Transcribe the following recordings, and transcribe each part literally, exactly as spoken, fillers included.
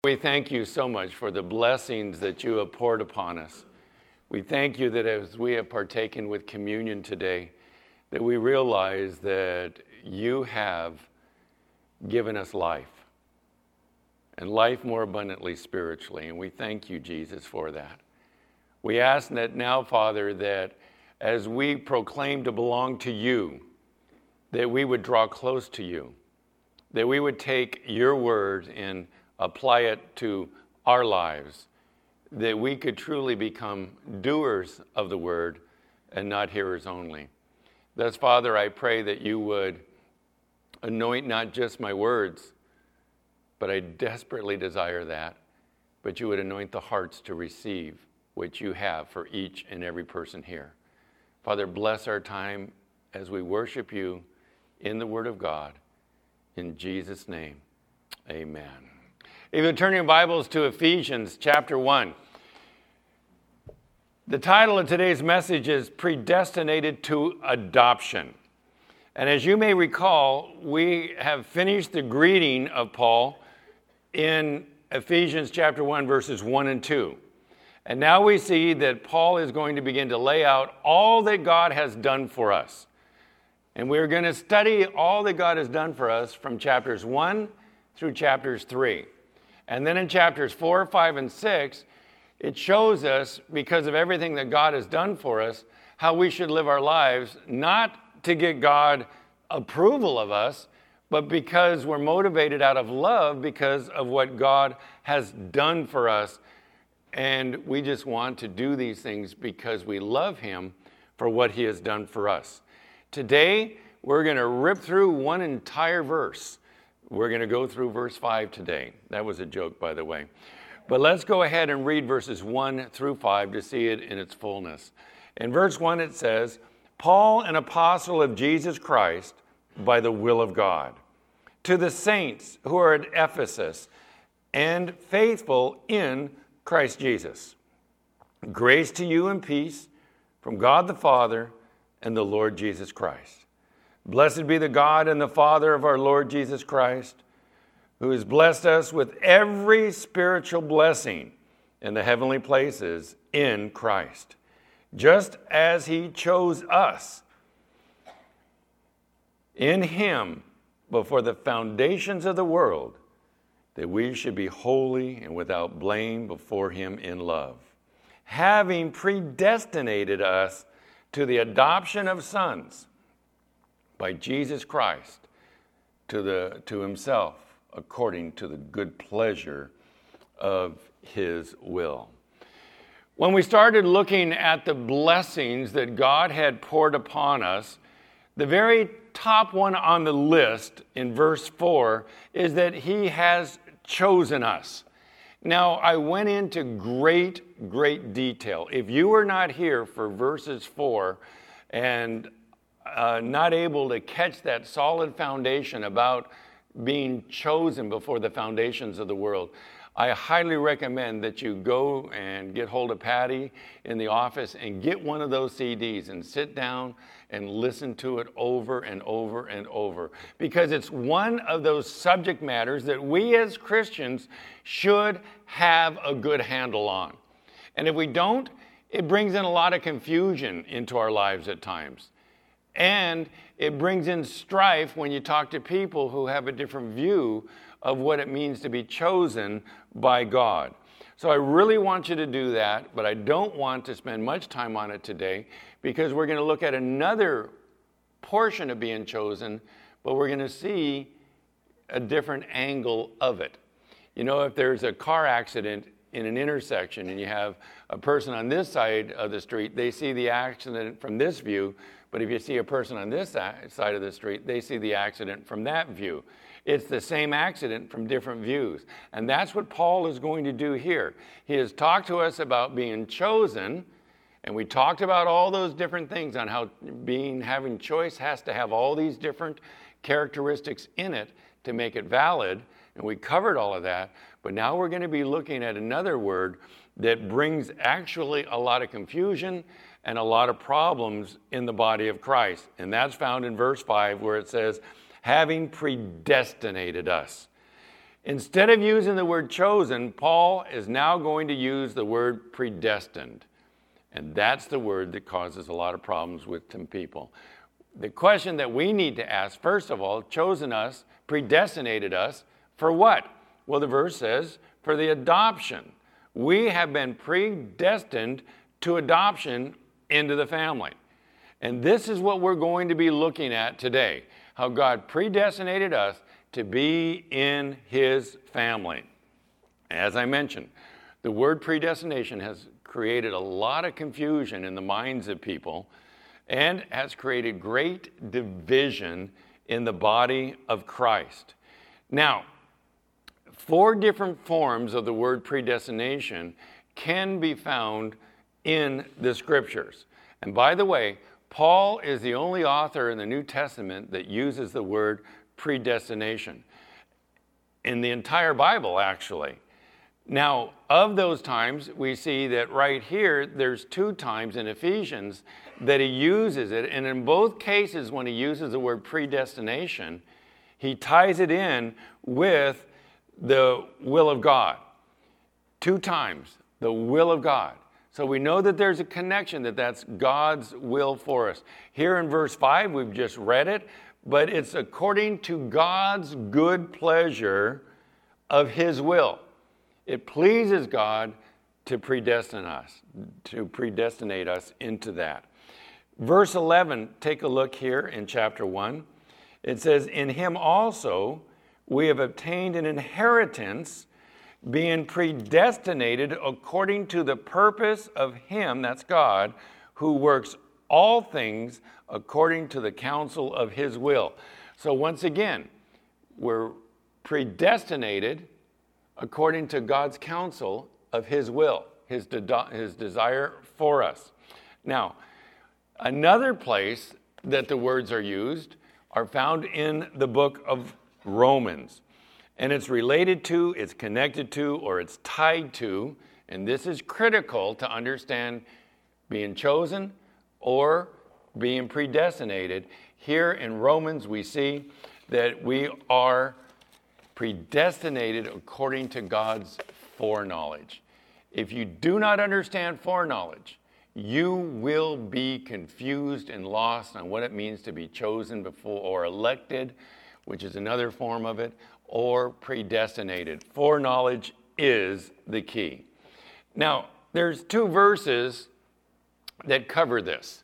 We thank you so much for the blessings that you have poured upon us. We thank you that as we have partaken with communion today, that we realize that you have given us life, and life more abundantly spiritually. And we thank you, Jesus, for that. We ask that now, Father, that as we proclaim to belong to you, that we would draw close to you, that we would take your word and apply it to our lives, that we could truly become doers of the word and not hearers only. Thus, Father, I pray that you would anoint not just my words, but I desperately desire that, but you would anoint the hearts to receive what you have for each and every person here. Father, bless our time as we worship you in the Word of God. In Jesus' name, amen. If you turn your Bibles to Ephesians chapter one, the title of today's message is Predestinated to Adoption. And as you may recall, we have finished the greeting of Paul in Ephesians chapter one, verses one and two. And now we see that Paul is going to begin to lay out all that God has done for us. And we're going to study all that God has done for us from chapters one through chapters three. And then in chapters four, five, and six, it shows us, because of everything that God has done for us, how we should live our lives, not to get God approval of us, but because we're motivated out of love because of what God has done for us. And we just want to do these things because we love him for what he has done for us. Today, we're going to rip through one entire verse. We're going to go through verse five today. That was a joke, by the way. But let's go ahead and read verses one through five to see it in its fullness. In verse one, it says, Paul, an apostle of Jesus Christ, by the will of God, to the saints who are at Ephesus and faithful in Christ Jesus. Grace to you and peace from God the Father and the Lord Jesus Christ. Blessed be the God and the Father of our Lord Jesus Christ, who has blessed us with every spiritual blessing in the heavenly places in Christ, just as he chose us in him before the foundations of the world, that we should be holy and without blame before him in love, having predestinated us to the adoption of sons by Jesus Christ to the to himself, according to the good pleasure of his will. When we started looking at the blessings that God had poured upon us, the very top one on the list in verse four is that he has chosen us. Now, I went into great, great detail. If you were not here for verses four and uh, not able to catch that solid foundation about being chosen before the foundations of the world, I highly recommend that you go and get hold of Patty in the office and get one of those C Ds and sit down and listen to it over and over and over. Because it's one of those subject matters that we as Christians should have a good handle on. And if we don't, it brings in a lot of confusion into our lives at times. And it brings in strife when you talk to people who have a different view of what it means to be chosen by God. So I really want you to do that, but I don't want to spend much time on it today because we're going to look at another portion of being chosen, but we're going to see a different angle of it. You know, if there's a car accident in an intersection and you have a person on this side of the street, they see the accident from this view, but if you see a person on this side of the street, they see the accident from that view. It's the same accident from different views. And that's what Paul is going to do here. He has talked to us about being chosen, and we talked about all those different things on how being having choice has to have all these different characteristics in it to make it valid. And we covered all of that. But now we're going to be looking at another word that brings actually a lot of confusion and a lot of problems in the body of Christ. And that's found in verse five, where it says, having predestinated us. Instead of using the word chosen, Paul is now going to use the word predestined. And that's the word that causes a lot of problems with some people. The question that we need to ask, first of all, chosen us, predestinated us, for what? Well, the verse says, for the adoption. We have been predestined to adoption into the family. And this is what we're going to be looking at today, how God predestinated us to be in his family. As I mentioned, the word predestination has created a lot of confusion in the minds of people and has created great division in the body of Christ. Now, four different forms of the word predestination can be found in the scriptures. And by the way, Paul is the only author in the New Testament that uses the word predestination in the entire Bible, actually. Now, of those times, we see that right here, there's two times in Ephesians that he uses it. And in both cases, when he uses the word predestination, he ties it in with the will of God. Two times, the will of God. So we know that there's a connection, that that's God's will for us. Here in verse five, we've just read it, but it's according to God's good pleasure of his will. It pleases God to predestine us, to predestinate us into that. Verse eleven, take a look here in chapter one. It says, in him also we have obtained an inheritance, being predestinated according to the purpose of him, that's God, who works all things according to the counsel of his will. So once again, we're predestinated according to God's counsel of his will, his, de- his desire for us. Now, another place that the words are used are found in the book of Romans. And it's related to, it's connected to, or it's tied to, and this is critical to understand being chosen or being predestinated. Here in Romans, we see that we are predestinated according to God's foreknowledge. If you do not understand foreknowledge, you will be confused and lost on what it means to be chosen before or elected, which is another form of it, or predestinated. Foreknowledge is the key. Now, there's two verses that cover this.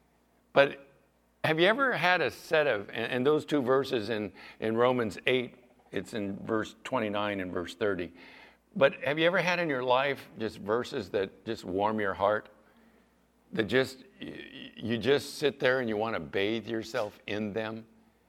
But have you ever had a set of, and, and those two verses in, in Romans eight, it's in verse twenty-nine and verse thirty. But have you ever had in your life just verses that just warm your heart? That just, you just sit there and you want to bathe yourself in them?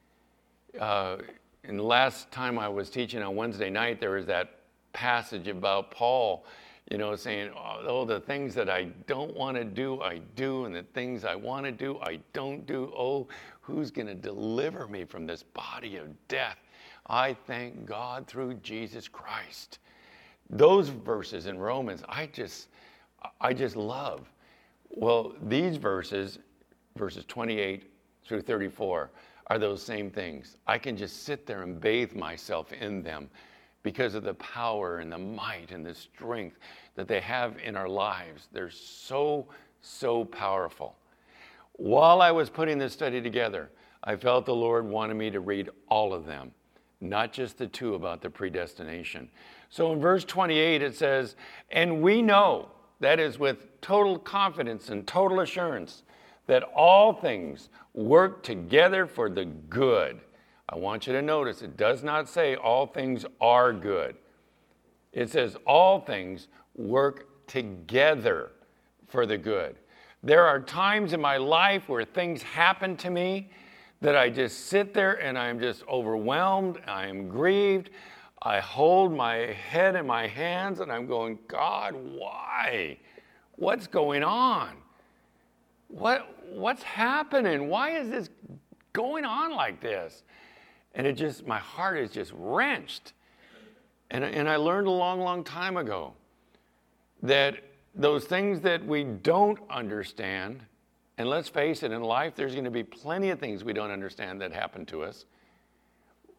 Uh, and the last time I was teaching on Wednesday night, there was that passage about Paul, you know, saying, oh, the things that I don't want to do, I do, and the things I want to do, I don't do. Oh, who's going to deliver me from this body of death? I thank God through Jesus Christ. Those verses in Romans, I just, I just love. Well, these verses, verses twenty-eight through thirty-four, are those same things. I can just sit there and bathe myself in them because of the power and the might and the strength that they have in our lives. They're so, so powerful. While I was putting this study together, I felt the Lord wanted me to read all of them, not just the two about the predestination. So in verse twenty-eight, it says, and we know, that is with total confidence and total assurance, that all things work together for the good. I want you to notice it does not say all things are good. It says all things work together for the good. There are times in my life where things happen to me that I just sit there and I'm just overwhelmed, I am grieved. I hold my head in my hands and I'm going, God, why? What's going on? What what's happening? Why is this going on like this? And it just, my heart is just wrenched. And, and I learned a long, long time ago that those things that we don't understand, and let's face it, in life there's going to be plenty of things we don't understand that happen to us.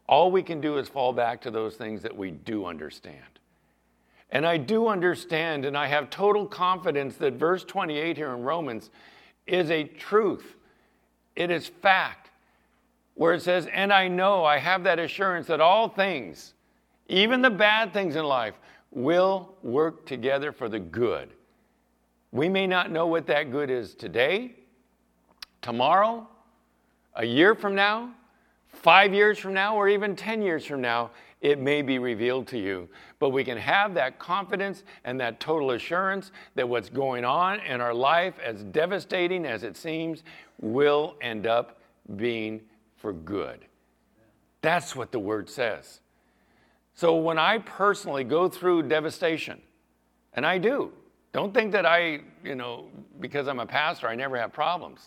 all we can do is fall back to those things that we do understand. And I do understand, and I have total confidence that verse twenty-eight here in Romans is a truth. It is fact. Where it says, and I know, I have that assurance that all things, even the bad things in life, will work together for the good. We may not know what that good is today, tomorrow, a year from now, five years from now, or even ten years from now. It may be revealed to you. But we can have that confidence and that total assurance that what's going on in our life, as devastating as it seems, will end up being for good. That's what the word says. So when I personally go through devastation, and I do, don't think that I, you know, because I'm a pastor, I never have problems.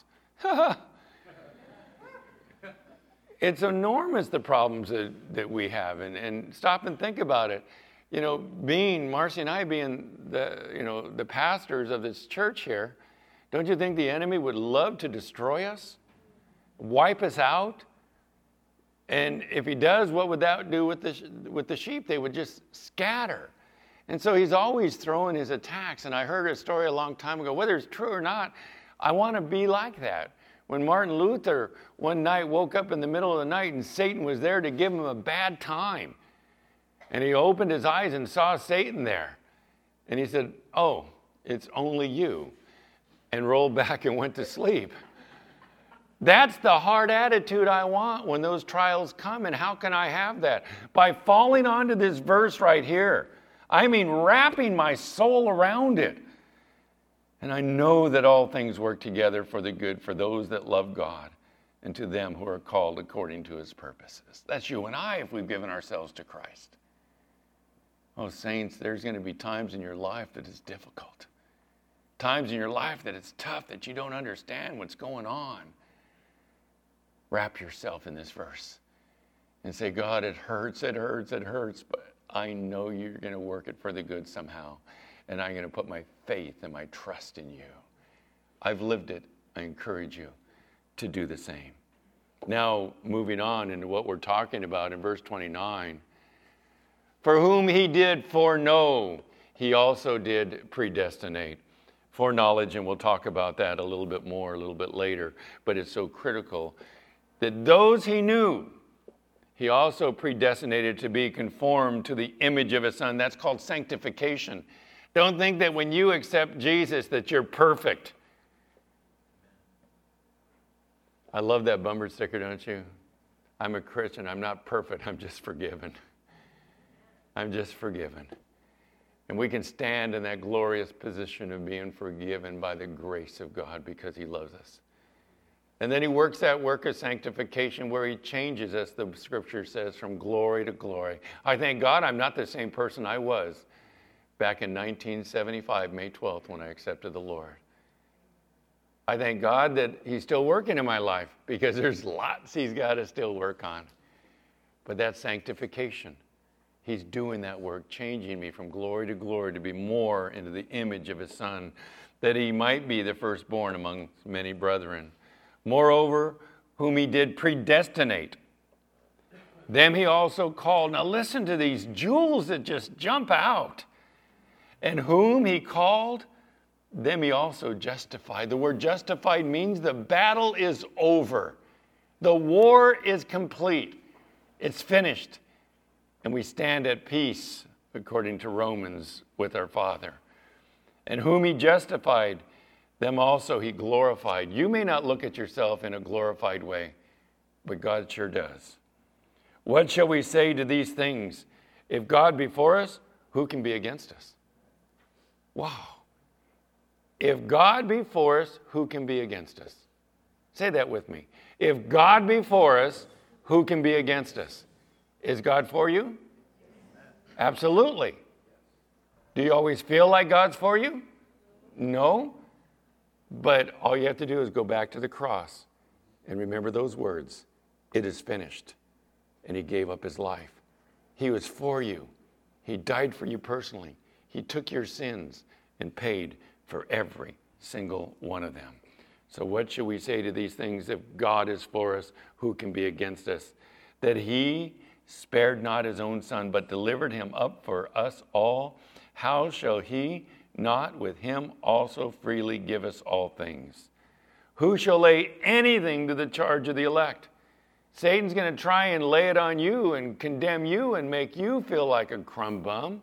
It's enormous, the problems that, that we have. And, and stop and think about it. You know, being, Marcy and I being the, you know, the pastors of this church here, don't you think the enemy would love to destroy us? Wipe us out? And if he does, what would that do with the, with the sheep? They would just scatter. And so he's always throwing his attacks. And I heard a story a long time ago, whether it's true or not, I want to be like that. When Martin Luther one night woke up in the middle of the night and Satan was there to give him a bad time. And he opened his eyes and saw Satan there. And he said, oh, it's only you. And rolled back and went to sleep. That's the hard attitude I want when those trials come. And how can I have that? By falling onto this verse right here. I mean, wrapping my soul around it. And I know that all things work together for the good for those that love God and to them who are called according to his purposes. That's you and I if we've given ourselves to Christ. Oh, saints, there's going to be times in your life that is difficult. Times in your life that it's tough, that you don't understand what's going on. Wrap yourself in this verse and say, God, it hurts, it hurts, it hurts, but I know you're going to work it for the good somehow. And I'm going to put my faith and my trust in you. I've lived it. I encourage you to do the same. Now, moving on into what we're talking about in verse twenty-nine. For whom he did foreknow, he also did predestinate. Foreknowledge, and we'll talk about that a little bit more a little bit later. But it's so critical that those he knew, he also predestinated to be conformed to the image of his Son. That's called sanctification. Don't think that when you accept Jesus that you're perfect. I love that bumper sticker, don't you? I'm a Christian. I'm not perfect. I'm just forgiven. I'm just forgiven. And we can stand in that glorious position of being forgiven by the grace of God because he loves us. And then he works that work of sanctification where he changes us, the scripture says, from glory to glory. I thank God I'm not the same person I was back in nineteen seventy-five, May twelfth, when I accepted the Lord. I thank God that he's still working in my life because there's lots he's got to still work on. But that's sanctification. He's doing that work, changing me from glory to glory to be more into the image of his Son, that he might be the firstborn among many brethren. Moreover, whom he did predestinate, them he also called. Now listen to these jewels that just jump out. And whom he called, them he also justified. The word justified means the battle is over. The war is complete. It's finished. And we stand at peace, according to Romans, with our Father. And whom he justified, them also he glorified. You may not look at yourself in a glorified way, but God sure does. What shall we say to these things? If God be for us, who can be against us? Wow. If God be for us, who can be against us? Say that with me. If God be for us, who can be against us? Is God for you? Absolutely. Do you always feel like God's for you? No. But all you have to do is go back to the cross and remember those words. It is finished. And he gave up his life. He was for you. He died for you personally. He took your sins and paid for every single one of them. So what should we say to these things? If God is for us, who can be against us? That he spared not his own Son, but delivered him up for us all, how shall he not with him also freely give us all things? Who shall lay anything to the charge of the elect? Satan's going to try and lay it on you and condemn you and make you feel like a crumb bum.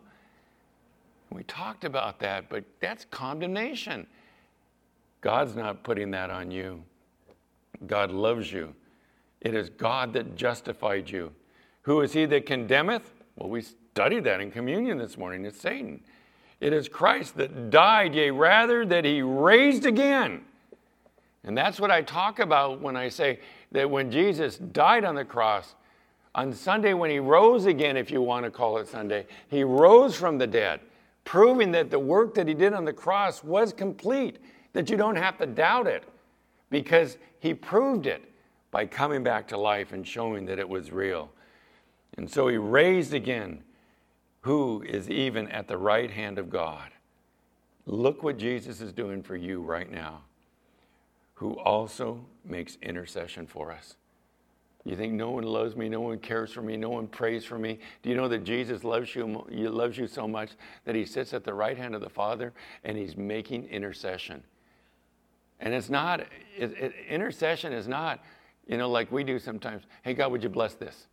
We talked about that, but that's condemnation. God's not putting that on you. God loves you. It is God that justified you. Who is he that condemneth? Well, we studied that in communion this morning. It's Satan. It is Christ that died, yea, rather that he raised again. And that's what I talk about when I say that when Jesus died on the cross, on Sunday when he rose again, if you want to call it Sunday, he rose from the dead, proving that the work that he did on the cross was complete, that you don't have to doubt it, because he proved it by coming back to life and showing that it was real. And so he raised again, who is even at the right hand of God. Look what Jesus is doing for you right now, who also makes intercession for us. You think no one loves me, no one cares for me, no one prays for me? Do you know that Jesus loves you, loves you so much that he sits at the right hand of the Father and he's making intercession? And it's not, it, it, intercession is not, you know, like we do sometimes. Hey, God, would you bless this?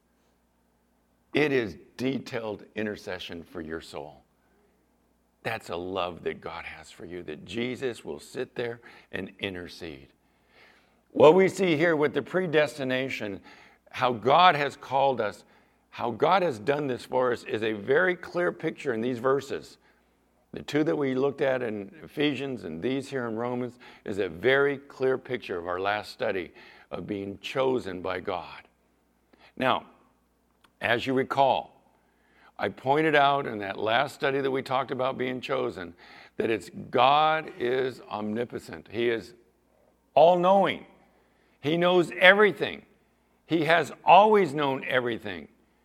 It is detailed intercession for your soul. That's a love that God has for you, that Jesus will sit there and intercede. What we see here with the predestination, how God has called us, how God has done this for us, is a very clear picture in these verses. The two that we looked at in Ephesians and these here in Romans is a very clear picture of our last study of being chosen by God. Now, as you recall, I pointed out in that last study that we talked about being chosen that it's God is omnipotent. He is all-knowing. He knows everything. He has always known everything.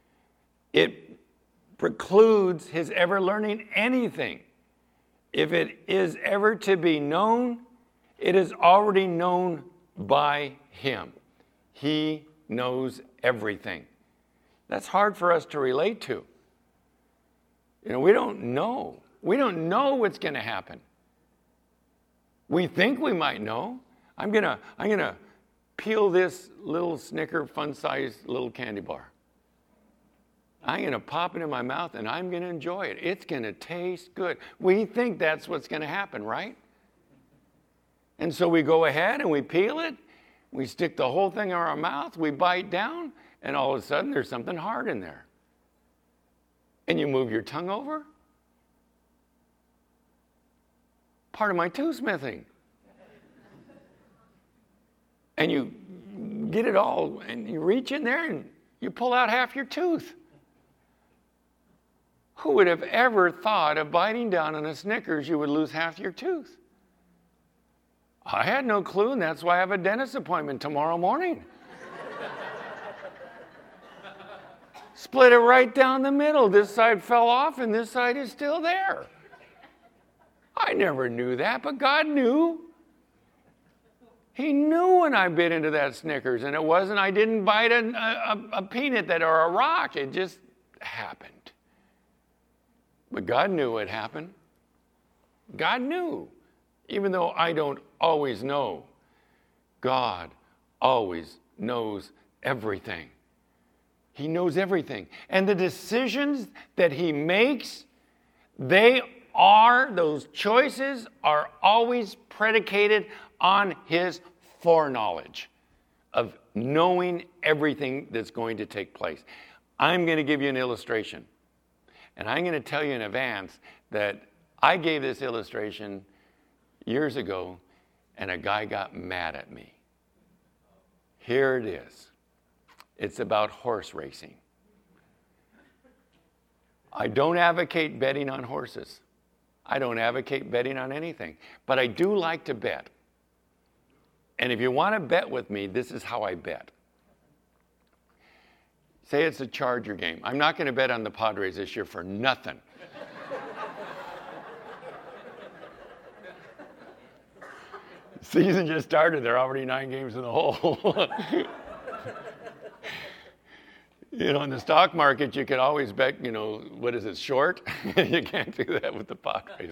It precludes his ever learning anything. If it is ever to be known, it is already known by him. He knows everything. That's hard for us to relate to. You know, we don't know. We don't know what's going to happen. We think we might know. I'm going to I'm going to peel this little Snicker fun-sized little candy bar. I'm going to pop it in my mouth and I'm going to enjoy it. It's going to taste good. We think that's what's going to happen, right? And so we go ahead and we peel it. We stick the whole thing in our mouth. We bite down. And all of a sudden, there's something hard in there. And you move your tongue over. Part of my toothsmithing. And you get it all, and you reach in there, and you pull out half your tooth. Who would have ever thought of biting down on a Snickers, you would lose half your tooth? I had no clue, and that's why I have a dentist appointment tomorrow morning. Split it right down the middle. This side fell off and this side is still there. I never knew that, but God knew. He knew when I bit into that Snickers, and it wasn't, I didn't bite a, a, a peanut that or a rock. It just happened. But God knew what happened. God knew. Even though I don't always know, God always knows everything. He knows everything. And the decisions that he makes, they are, those choices are always predicated on his foreknowledge of knowing everything that's going to take place. I'm going to give you an illustration. And I'm going to tell you in advance that I gave this illustration years ago, and a guy got mad at me. Here it is. It's about horse racing. I don't advocate betting on horses. I don't advocate betting on anything. But I do like to bet. And if you want to bet with me, this is how I bet. Say it's a Charger game. I'm not going to bet on the Padres this year for nothing. Season just started. They're already nine games in the hole. You know, in the stock market, you can always bet, you know, what is it, short? You can't do that with the Padres.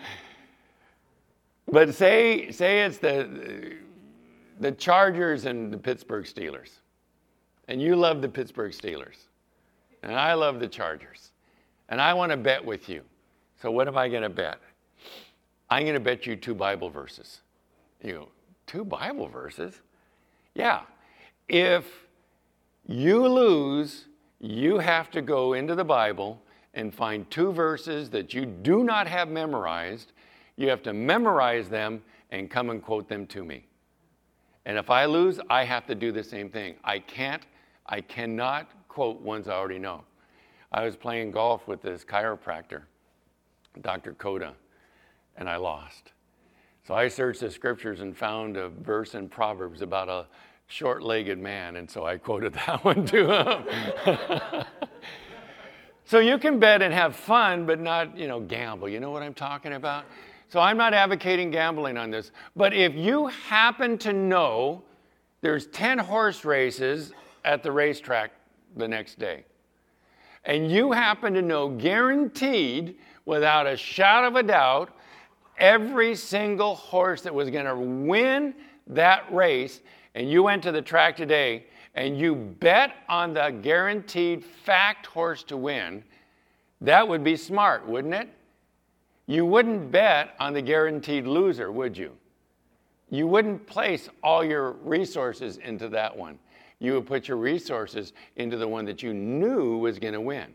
But say say it's the the Chargers and the Pittsburgh Steelers. And you love the Pittsburgh Steelers. And I love the Chargers. And I want to bet with you. So what am I going to bet? I'm going to bet you two Bible verses. You go, two Bible verses? Yeah. If you lose, you have to go into the Bible and find two verses that you do not have memorized. You have to memorize them and come and quote them to me. And if I lose, I have to do the same thing. I can't, I cannot quote ones I already know. I was playing golf with this chiropractor, Doctor Koda, and I lost. So I searched the scriptures and found a verse in Proverbs about a short-legged man, and so I quoted that one to him. So you can bet and have fun, but not, you know, gamble. You know what I'm talking about? So I'm not advocating gambling on this. But if you happen to know there's ten horse races at the racetrack the next day, and you happen to know guaranteed, without a shadow of a doubt, every single horse that was going to win that race, and you went to the track today and you bet on the guaranteed fact horse to win, that would be smart, wouldn't it? You wouldn't bet on the guaranteed loser, would you? You wouldn't place all your resources into that one. You would put your resources into the one that you knew was going to win.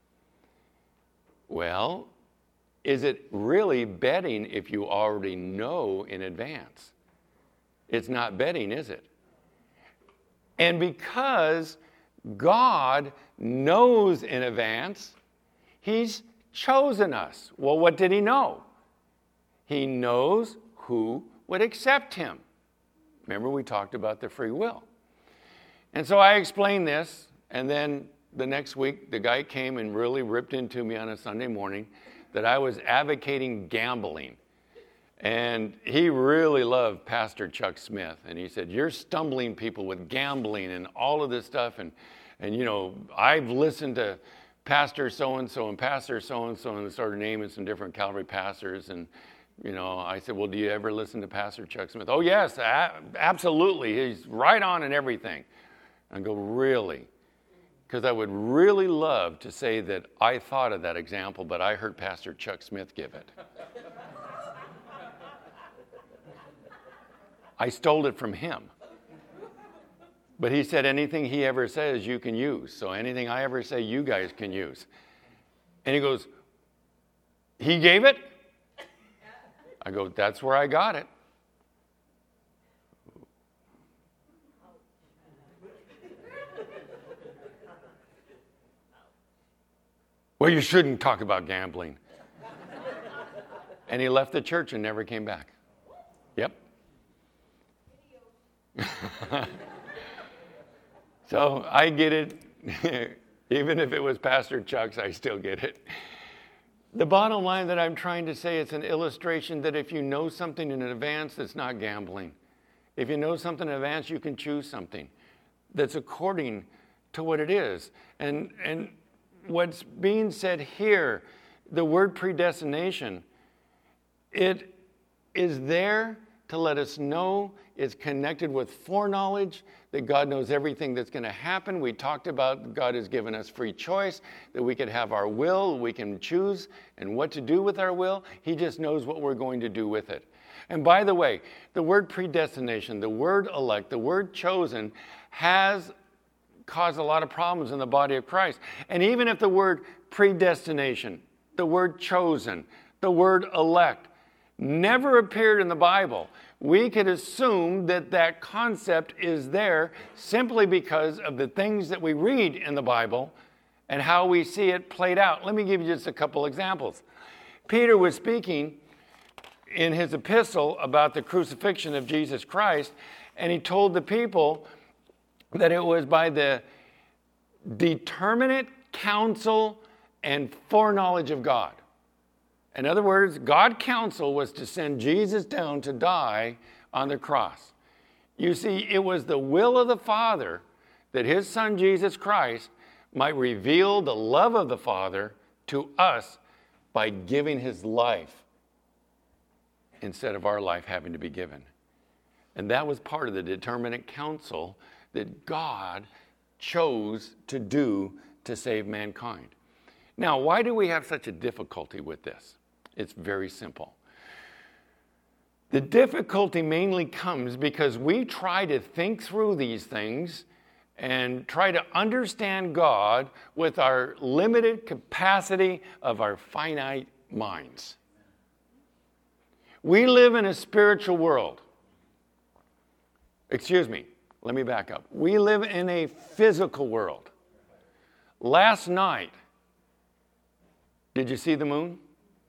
Well, is it really betting if you already know in advance? It's not betting, is it? And because God knows in advance, He's chosen us. Well, what did He know? He knows who would accept Him. Remember, we talked about the free will. And so I explained this, and then the next week, the guy came and really ripped into me on a Sunday morning that I was advocating gambling. And he really loved Pastor Chuck Smith. And he said, you're stumbling people with gambling and all of this stuff. And, and you know, I've listened to Pastor so-and-so and Pastor so-and-so, and started naming some different Calvary pastors. And, you know, I said, well, do you ever listen to Pastor Chuck Smith? Oh, yes, a- absolutely. He's right on and everything. I go, really? Because I would really love to say that I thought of that example, but I heard Pastor Chuck Smith give it. I stole it from him. But he said anything he ever says you can use. So anything I ever say you guys can use. And he goes, he gave it? I go, that's where I got it. Well, you shouldn't talk about gambling. And he left the church and never came back. Yep. So I get it. Even if it was Pastor Chuck's, I still get it. The bottom line that I'm trying to say, it's an illustration that if you know something in advance, it's not gambling. If you know something in advance, you can choose something that's according to what it is. And, and what's being said here, the word predestination, it is there to let us know it's connected with foreknowledge, that God knows everything that's going to happen. We talked about God has given us free choice, that we could have our will, we can choose and what to do with our will. He just knows what we're going to do with it. And by the way, the word predestination, the word elect, the word chosen has caused a lot of problems in the body of Christ. And even if the word predestination, the word chosen, the word elect never appeared in the Bible, we could assume that that concept is there simply because of the things that we read in the Bible and how we see it played out. Let me give you just a couple examples. Peter was speaking in his epistle about the crucifixion of Jesus Christ, and he told the people that it was by the determinate counsel and foreknowledge of God. In other words, God's counsel was to send Jesus down to die on the cross. You see, it was the will of the Father that his Son Jesus Christ might reveal the love of the Father to us by giving his life instead of our life having to be given. And that was part of the determinate counsel that God chose to do to save mankind. Now, why do we have such a difficulty with this? It's very simple. The difficulty mainly comes because we try to think through these things and try to understand God with our limited capacity of our finite minds. We live in a spiritual world. Excuse me, let me back up. We live in a physical world. Last night, did you see the moon?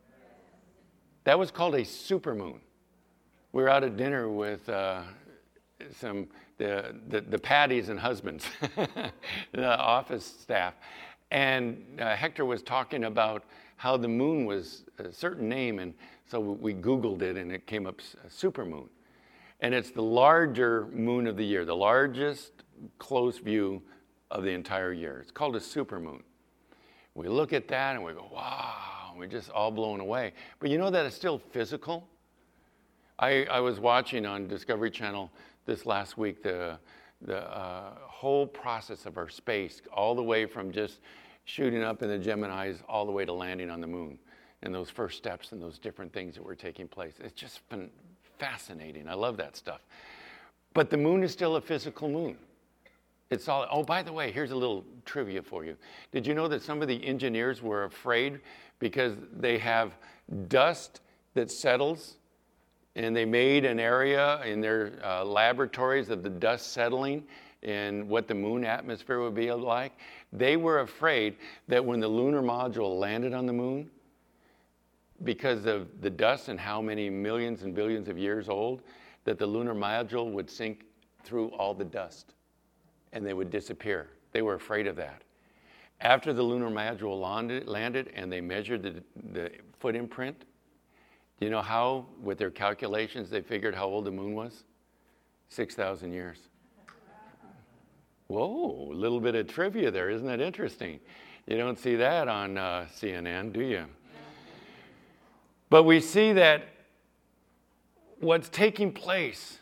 That was called a supermoon. We were out at dinner with uh, some the, the the Paddies and husbands, the office staff, and uh, Hector was talking about how the moon was a certain name, and so we Googled it, and it came up a supermoon, and it's the larger moon of the year, the largest close view of the entire year. It's called a supermoon. We look at that and we go, wow, we're just all blown away. But you know that it's still physical? I, I was watching on Discovery Channel this last week the, the uh, whole process of our space, all the way from just shooting up in the Geminis all the way to landing on the moon, and those first steps and those different things that were taking place. It's just been fascinating. I love that stuff. But the moon is still a physical moon. It's all, oh, by the way, here's a little trivia for you. Did you know that some of the engineers were afraid because they have dust that settles, and they made an area in their uh, laboratories of the dust settling and what the moon atmosphere would be like? They were afraid that when the lunar module landed on the moon, because of the dust and how many millions and billions of years old, that the lunar module would sink through all the dust and they would disappear. They were afraid of that. After the lunar module landed, landed and they measured the, the foot imprint, do you know how, with their calculations, they figured how old the moon was? six thousand years. Whoa, a little bit of trivia there. Isn't that interesting? You don't see that on uh, C N N, do you? But we see that what's taking place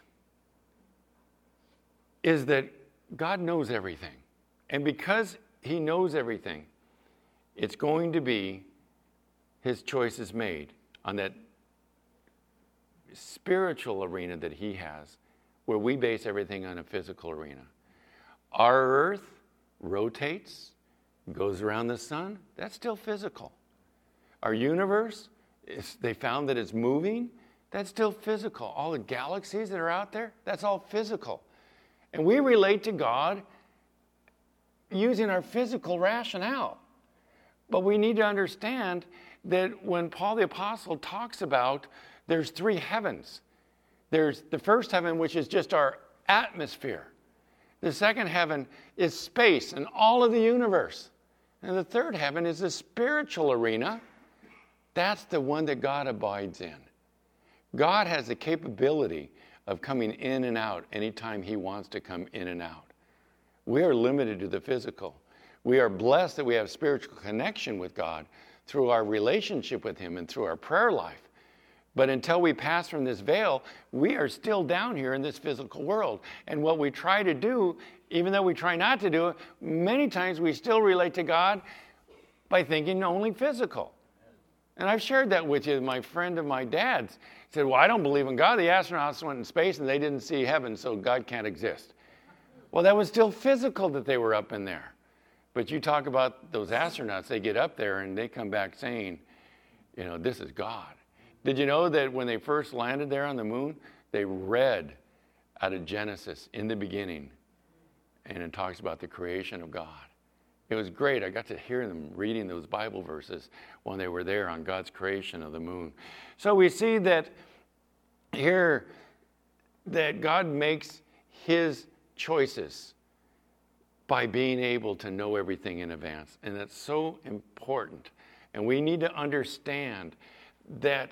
is that God knows everything. And because he knows everything, it's going to be his choices made on that spiritual arena that he has, where we base everything on a physical arena. Our earth rotates, goes around the sun. That's still physical. Our universe, is, they found that it's moving. That's still physical. All the galaxies that are out there, that's all physical. And we relate to God using our physical rationale. But we need to understand that when Paul the Apostle talks about there's three heavens. There's the first heaven, which is just our atmosphere. The second heaven is space and all of the universe. And the third heaven is the spiritual arena. That's the one that God abides in. God has the capability of coming in and out anytime he wants to come in and out. We are limited to the physical. We are blessed that we have spiritual connection with God through our relationship with him and through our prayer life. But until we pass from this veil, we are still down here in this physical world. And what we try to do, even though we try not to do it, many times we still relate to God by thinking only physical. And I've shared that with you. My friend of my dad's said, well, I don't believe in God. The astronauts went in space and they didn't see heaven, so God can't exist. Well, that was still physical that they were up in there. But you talk about those astronauts, they get up there and they come back saying, you know, this is God. Did you know that when they first landed there on the moon, they read out of Genesis in the beginning, and it talks about the creation of God. It was great. I got to hear them reading those Bible verses when they were there on God's creation of the moon. So we see that here that God makes his choices by being able to know everything in advance. And that's so important. And we need to understand that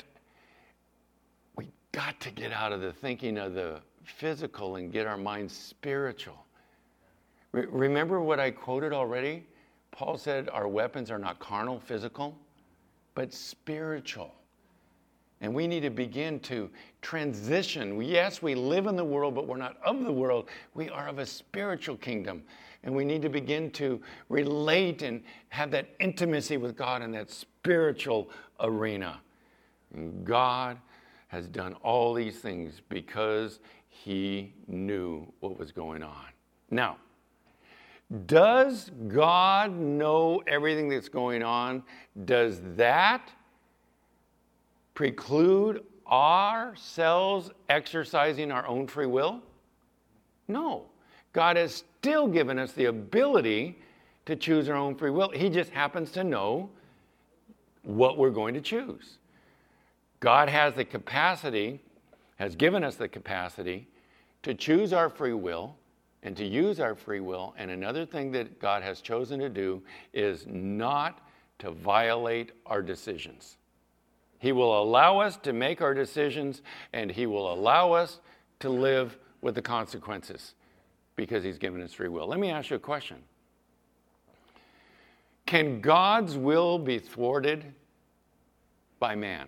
we got to get out of the thinking of the physical and get our minds spiritual. Re- remember what I quoted already Paul said our weapons are not carnal, physical, but spiritual. And we need to begin to transition. Yes, we live in the world, but we're not of the world. We are of a spiritual kingdom. And we need to begin to relate and have that intimacy with God in that spiritual arena. And God has done all these things because he knew what was going on. Now, does God know everything that's going on? Does that preclude ourselves exercising our own free will? No. God has still given us the ability to choose our own free will. He just happens to know what we're going to choose. God has the capacity, has given us the capacity to choose our free will and to use our free will. And another thing that God has chosen to do is not to violate our decisions. He will allow us to make our decisions, and he will allow us to live with the consequences because he's given us free will. Let me ask you a question. Can God's will be thwarted by man?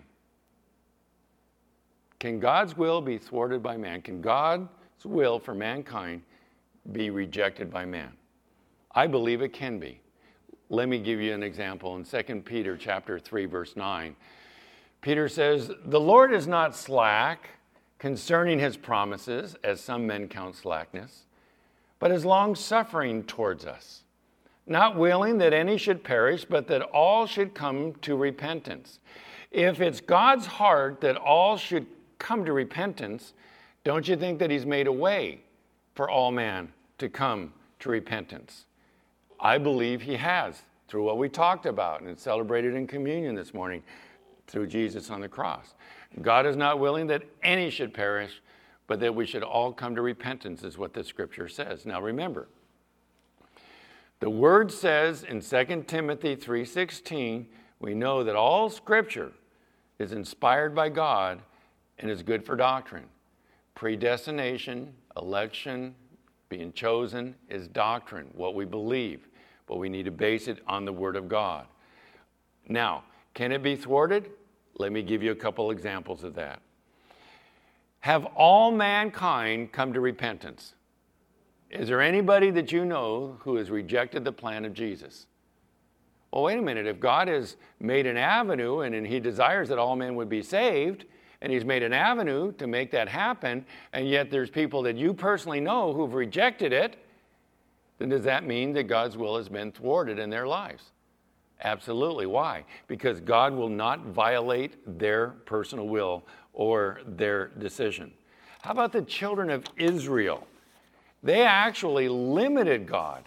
Can God's will be thwarted by man? Can God's will for mankind be rejected by man? I believe it can be. Let me give you an example. In Second Peter chapter three, verse nine, Peter says, "The Lord is not slack concerning his promises, as some men count slackness, but is long-suffering towards us, not willing that any should perish, but that all should come to repentance." If it's God's heart that all should come to repentance, don't you think that he's made a way for all man to come to repentance? I believe he has, through what we talked about and celebrated in communion this morning, through Jesus on the cross. God is not willing that any should perish, but that we should all come to repentance, is what the scripture says. Now remember, the word says in Second Timothy three sixteen, we know that all scripture is inspired by God and is good for doctrine. Predestination, election, being chosen is doctrine, what we believe, but we need to base it on the word of God. Now, can it be thwarted? Let me give you a couple examples of that. Have all mankind come to repentance? Is there anybody that you know who has rejected the plan of Jesus? Well, wait a minute. If God has made an avenue and, and he desires that all men would be saved, and he's made an avenue to make that happen, and yet there's people that you personally know who've rejected it, then does that mean that God's will has been thwarted in their lives? Absolutely. Why? Because God will not violate their personal will or their decision. How about the children of Israel? They actually limited God.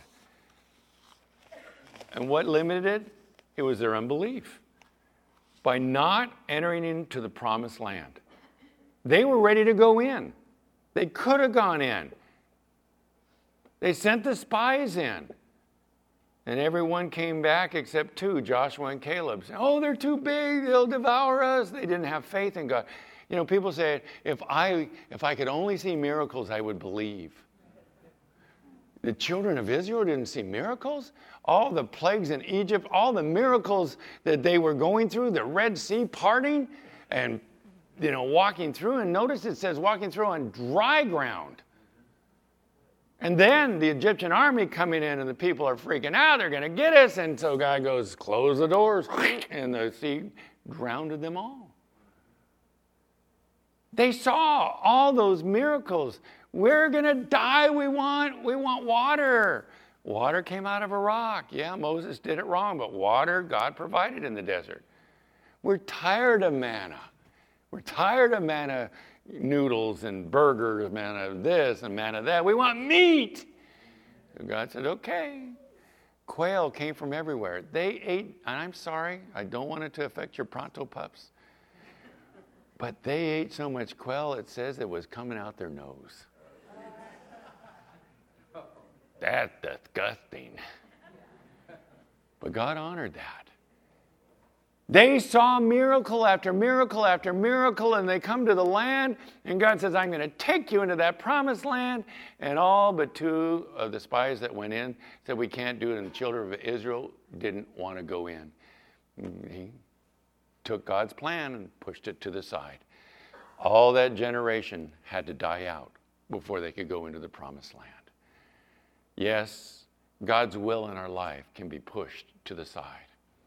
And what limited it? It was their unbelief. By not entering into the promised land. They were ready to go in. They could have gone in. They sent the spies in. And everyone came back except two, Joshua and Caleb. Oh, they're too big. They'll devour us. They didn't have faith in God. You know, people say, if I, if I could only see miracles, I would believe. The children of Israel didn't see miracles. All the plagues in Egypt, all the miracles that they were going through, the Red Sea parting and, you know, walking through. And notice it says walking through on dry ground. And then the Egyptian army coming in and the people are freaking out. They're going to get us. And so God goes, close the doors. And the sea drowned them all. They saw all those miracles. We're going to die. We want, we want water. Water came out of a rock. Yeah, Moses did it wrong, but water God provided in the desert. We're tired of manna. We're tired of manna noodles and burgers, manna this and manna that. We want meat. And God said, okay. Quail came from everywhere. They ate, and I'm sorry, I don't want it to affect your pronto pups, but they ate so much quail, it says it was coming out their nose. That's disgusting. But God honored that. They saw miracle after miracle after miracle, and they come to the land, and God says, I'm going to take you into that promised land. And all but two of the spies that went in said, we can't do it, and the children of Israel didn't want to go in. He took God's plan and pushed it to the side. All that generation had to die out before they could go into the promised land. Yes, God's will in our life can be pushed to the side.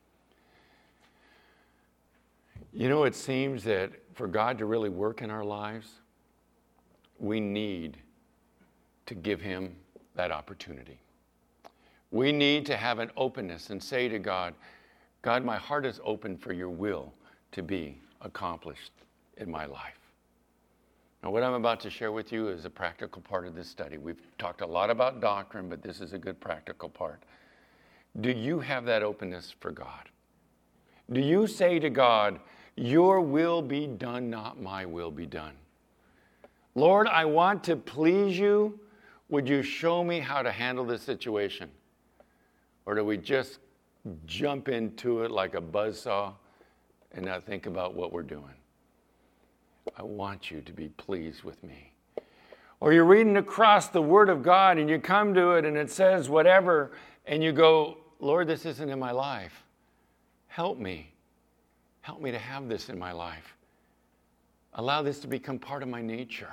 You know, it seems that for God to really work in our lives, we need to give him that opportunity. We need to have an openness and say to God, God, my heart is open for your will to be accomplished in my life. Now, what I'm about to share with you is a practical part of this study. We've talked a lot about doctrine, but this is a good practical part. Do you have that openness for God? Do you say to God, your will be done, not my will be done? Lord, I want to please you. Would you show me how to handle this situation? Or do we just jump into it like a buzzsaw and not think about what we're doing? I want you to be pleased with me. Or you're reading across the Word of God and you come to it and it says whatever, and you go, Lord, this isn't in my life. Help me. Help me to have this in my life. Allow this to become part of my nature,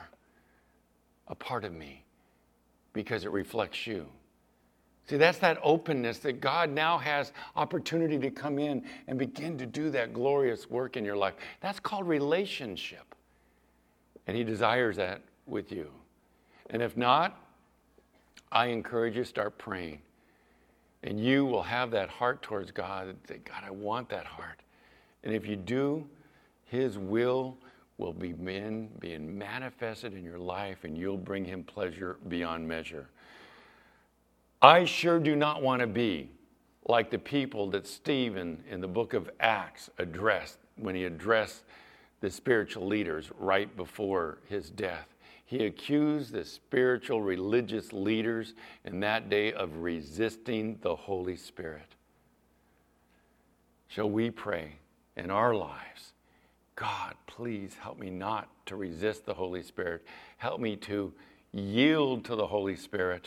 a part of me, because it reflects you. See, that's that openness that God now has opportunity to come in and begin to do that glorious work in your life. That's called relationship. And he desires that with you. And if not, I encourage you to start praying. And you will have that heart towards God and say, God, I want that heart. And if you do, his will will be being, being manifested in your life, and you'll bring him pleasure beyond measure. I sure do not want to be like the people that Stephen in the book of Acts addressed when he addressed the spiritual leaders right before his death. He accused the spiritual religious leaders in that day of resisting the Holy Spirit. Shall we pray in our lives, God, please help me not to resist the Holy Spirit. Help me to yield to the Holy Spirit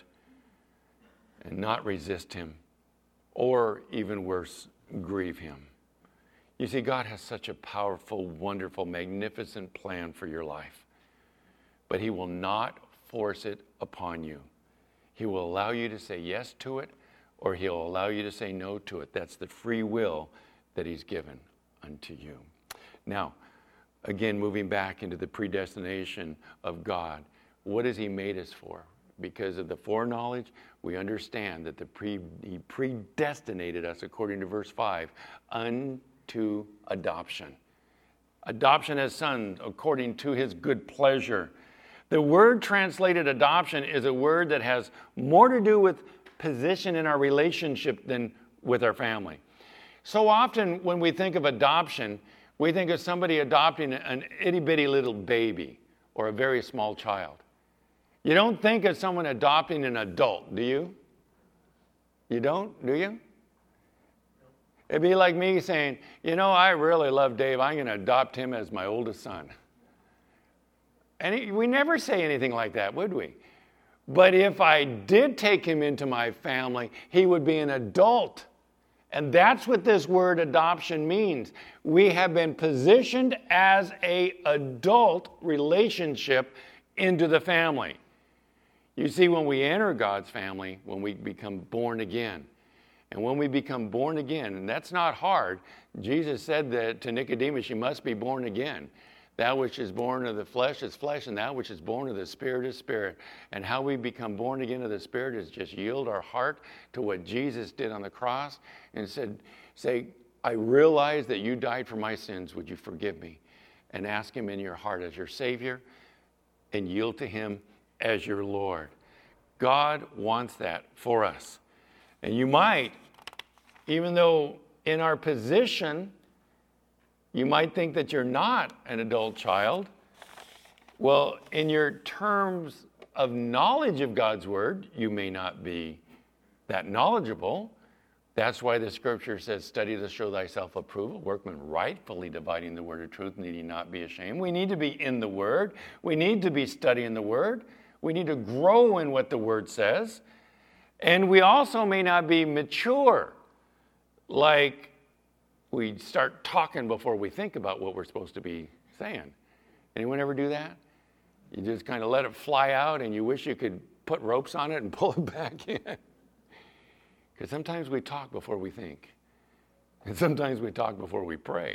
and not resist him, or even worse, grieve him. You see, God has such a powerful, wonderful, magnificent plan for your life, but he will not force it upon you. He will allow you to say yes to it, or he'll allow you to say no to it. That's the free will that he's given unto you. Now, again, moving back into the predestination of God, what has he made us for? Because of the foreknowledge, we understand that the pre, he predestinated us, according to verse five, unto adoption. Adoption as sons, according to his good pleasure. The word translated adoption is a word that has more to do with position in our relationship than with our family. So often when we think of adoption, we think of somebody adopting an itty-bitty little baby or a very small child. You don't think of someone adopting an adult, do you? You don't, do you? It'd be like me saying, you know, I really love Dave. I'm going to adopt him as my oldest son. And he, we never say anything like that, would we? But if I did take him into my family, he would be an adult. And that's what this word adoption means. We have been positioned as an adult relationship into the family. You see, when we enter God's family, when we become born again, and when we become born again, and that's not hard, Jesus said that to Nicodemus, you must be born again. That which is born of the flesh is flesh, and that which is born of the Spirit is spirit. And how we become born again of the Spirit is just yield our heart to what Jesus did on the cross and said, say, I realize that you died for my sins. Would you forgive me? And ask him in your heart as your Savior and yield to him as your Lord. God wants that for us. And you might, even though in our position, you might think that you're not an adult child. Well, in your terms of knowledge of God's Word, you may not be that knowledgeable, That's why the scripture says, study to show thyself approved, a workman rightfully dividing the word of truth, needing not be ashamed. We need to be in the word. We need to be studying the word. We need to grow in what the word says. And we also may not be mature, like we start talking before we think about what we're supposed to be saying. Anyone ever do that? You just kind of let it fly out and you wish you could put ropes on it and pull it back in. Because sometimes we talk before we think. And sometimes we talk before we pray.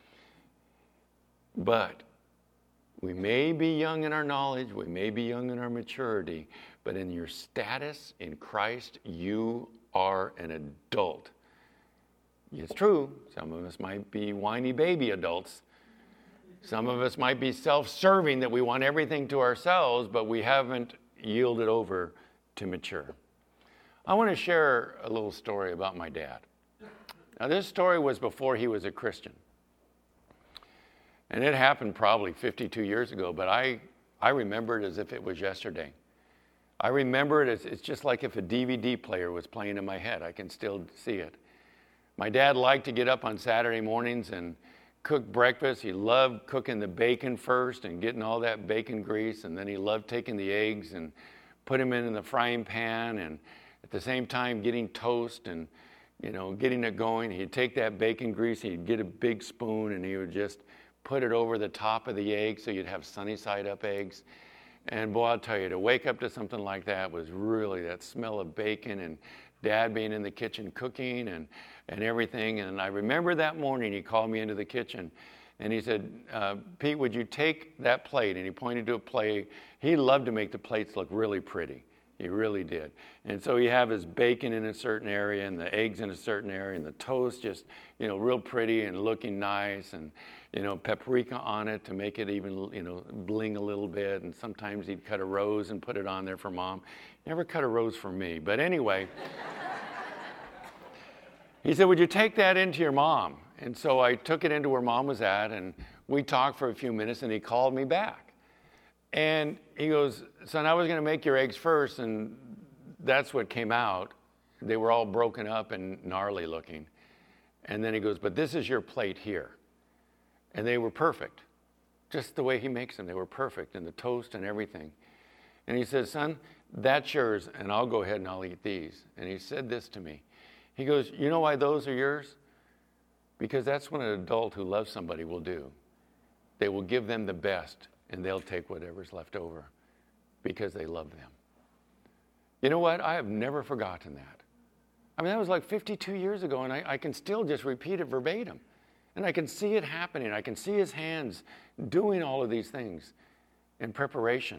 But we may be young in our knowledge, we may be young in our maturity, but in your status in Christ, you are an adult. It's true, some of us might be whiny baby adults. Some of us might be self-serving, that we want everything to ourselves, but we haven't yielded over to mature. I want to share a little story about my dad. Now, this story was before he was a Christian. And it happened probably fifty-two years ago, but I, I remember it as if it was yesterday. I remember it as, it's just like if a D V D player was playing in my head. I can still see it. My dad liked to get up on Saturday mornings and cook breakfast. He loved cooking the bacon first and getting all that bacon grease, and then he loved taking the eggs and put them in the frying pan, and at the same time getting toast and, you know, getting it going. He'd take that bacon grease, he'd get a big spoon, and he would just put it over the top of the egg so you'd have sunny side up eggs. And boy, I'll tell you, to wake up to something like that was really that smell of bacon and Dad being in the kitchen cooking and, and everything. And I remember that morning he called me into the kitchen and he said, uh, Pete, would you take that plate? And he pointed to a plate. He loved to make the plates look really pretty. He really did. And so he'd have his bacon in a certain area and the eggs in a certain area and the toast just, you know, real pretty and looking nice, and, you know, paprika on it to make it even, you know, bling a little bit. And sometimes he'd cut a rose and put it on there for Mom. Never cut a rose for me. But anyway, he said, would you take that into your mom? And so I took it into where Mom was at, and we talked for a few minutes, and he called me back. And he goes, son, I was going to make your eggs first, and that's what came out. They were all broken up and gnarly looking. And then he goes, but this is your plate here. And they were perfect. Just the way he makes them, they were perfect, and the toast and everything. And he says, son, that's yours, and I'll go ahead and I'll eat these. And he said this to me. He goes, you know why those are yours? Because that's what an adult who loves somebody will do. They will give them the best, and they'll take whatever's left over because they love them. You know what? I have never forgotten that. I mean, that was like fifty-two years ago, and I, I can still just repeat it verbatim. And I can see it happening. I can see his hands doing all of these things in preparation.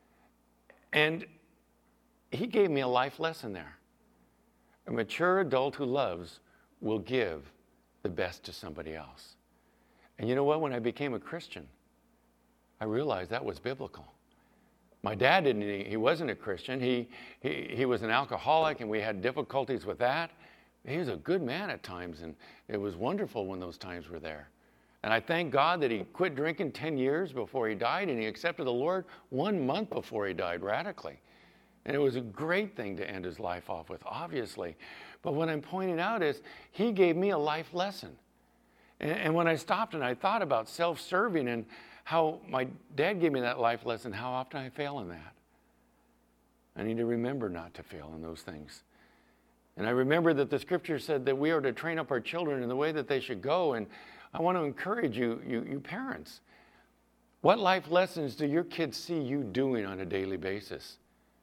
And he gave me a life lesson there. A mature adult who loves will give the best to somebody else. And you know what? When I became a Christian, I realized that was biblical. My dad didn't, he wasn't a Christian. He, he, he was an alcoholic, and we had difficulties with that. He was a good man at times, and it was wonderful when those times were there. And I thank God that he quit drinking ten years before he died, and he accepted the Lord one month before he died radically. And it was a great thing to end his life off with, obviously. But what I'm pointing out is he gave me a life lesson. And, and when I stopped and I thought about self-serving and how my dad gave me that life lesson, how often I fail in that. I need to remember not to fail in those things. And I remember that the scripture said that we are to train up our children in the way that they should go. And I want to encourage you, you, you parents, what life lessons do your kids see you doing on a daily basis?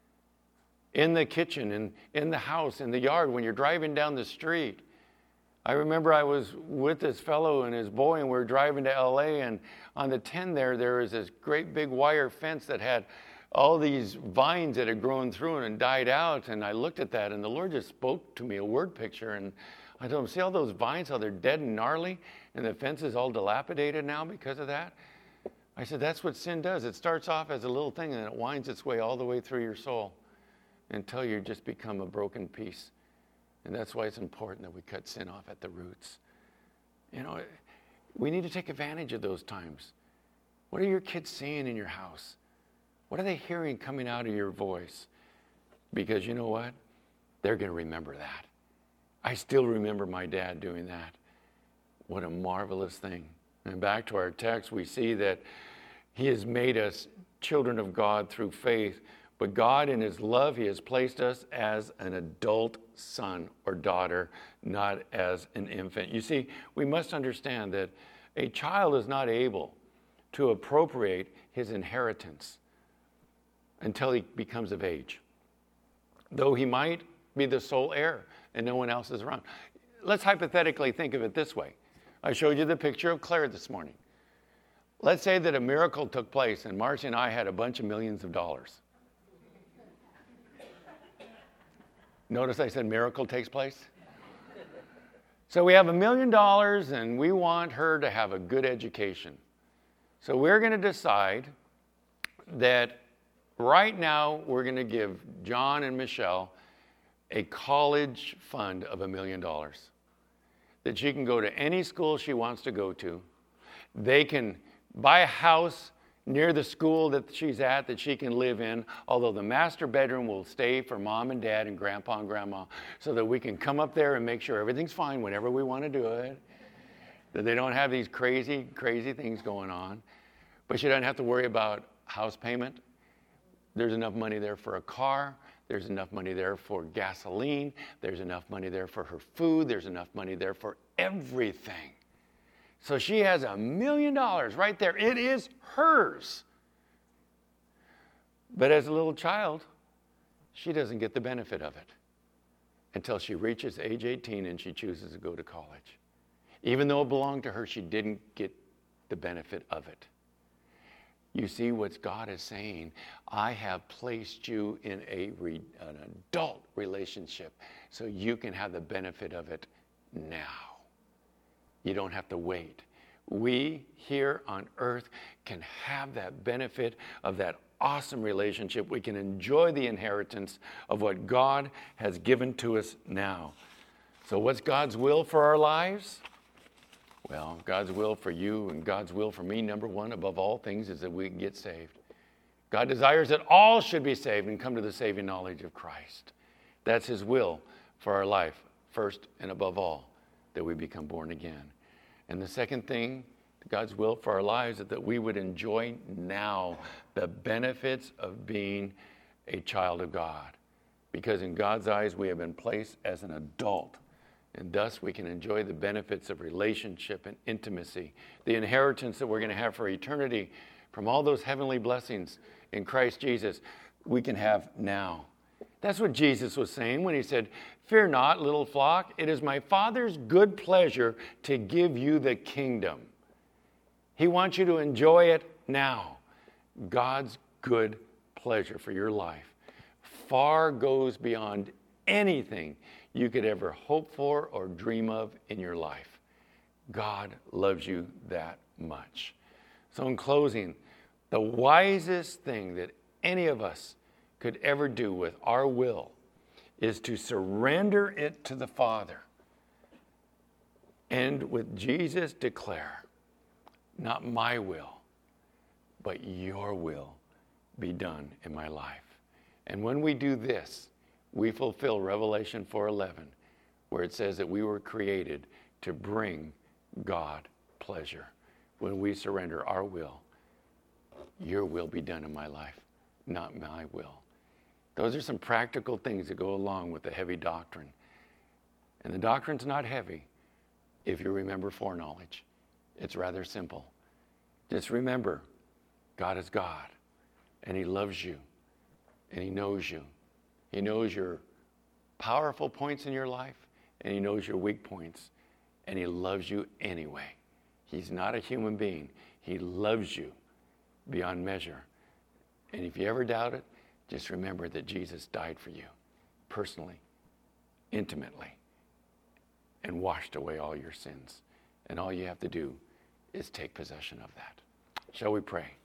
In the kitchen, in, in the house, in the yard, when you're driving down the street. I remember I was with this fellow and his boy, and we were driving to L A, and on the ten there, there was this great big wire fence that had all these vines that had grown through it and died out. And I looked at that, and the Lord just spoke to me a word picture. And I told him, see all those vines, how they're dead and gnarly, and the fence is all dilapidated now because of that? I said, that's what sin does. It starts off as a little thing, and it winds its way all the way through your soul until you just become a broken piece. And that's why it's important that we cut sin off at the roots. You know, we need to take advantage of those times. What are your kids seeing in your house? What are they hearing coming out of your voice? Because you know what? They're going to remember that. I still remember my dad doing that. What a marvelous thing. And back to our text, we see that he has made us children of God through faith, but God in his love, he has placed us as an adult son or daughter, not as an infant. You see, we must understand that a child is not able to appropriate his inheritance until he becomes of age, though he might be the sole heir and no one else is around. Let's hypothetically think of it this way. I showed you the picture of Claire this morning. Let's say that a miracle took place and Marcy and I had a bunch of millions of dollars. Notice I said miracle takes place? So we have a million dollars and we want her to have a good education. So we're going to decide that right now we're going to give John and Michelle a college fund of a million dollars. That she can go to any school she wants to go to. They can buy a house near the school that she's at that she can live in, although the master bedroom will stay for mom and dad and grandpa and grandma, so that we can come up there and make sure everything's fine whenever we want to do it, that they don't have these crazy, crazy things going on. But she doesn't have to worry about house payment. There's enough money there for a car. There's enough money there for gasoline. There's enough money there for her food. There's enough money there for everything. So she has a million dollars right there. It is hers. But as a little child, she doesn't get the benefit of it until she reaches age eighteen and she chooses to go to college. Even though it belonged to her, she didn't get the benefit of it. You see what God is saying? I have placed you in a re, an adult relationship so you can have the benefit of it now. You don't have to wait. We here on earth can have that benefit of that awesome relationship. We can enjoy the inheritance of what God has given to us now. So what's God's will for our lives? Well, God's will for you and God's will for me, number one, above all things, is that we get saved. God desires that all should be saved and come to the saving knowledge of Christ. That's his will for our life, first and above all, that we become born again. And the second thing, God's will for our lives, is that we would enjoy now the benefits of being a child of God. Because in God's eyes, we have been placed as an adult. And thus we can enjoy the benefits of relationship and intimacy, the inheritance that we're going to have for eternity from all those heavenly blessings in Christ Jesus, we can have now. That's what Jesus was saying when he said, "Fear not, little flock, it is my Father's good pleasure to give you the kingdom." He wants you to enjoy it now. God's good pleasure for your life far goes beyond anything you could ever hope for or dream of in your life. God loves you that much. So in closing, the wisest thing that any of us could ever do with our will is to surrender it to the Father. And with Jesus declare, not my will, but your will be done in my life. And when we do this, we fulfill Revelation four eleven, where it says that we were created to bring God pleasure. When we surrender our will, your will be done in my life, not my will. Those are some practical things that go along with the heavy doctrine. And the doctrine's not heavy if you remember foreknowledge. It's rather simple. Just remember, God is God, and he loves you, and he knows you. He knows your powerful points in your life, and he knows your weak points, and he loves you anyway. He's not a human being. He loves you beyond measure. And if you ever doubt it, just remember that Jesus died for you personally, intimately, and washed away all your sins. And all you have to do is take possession of that. Shall we pray?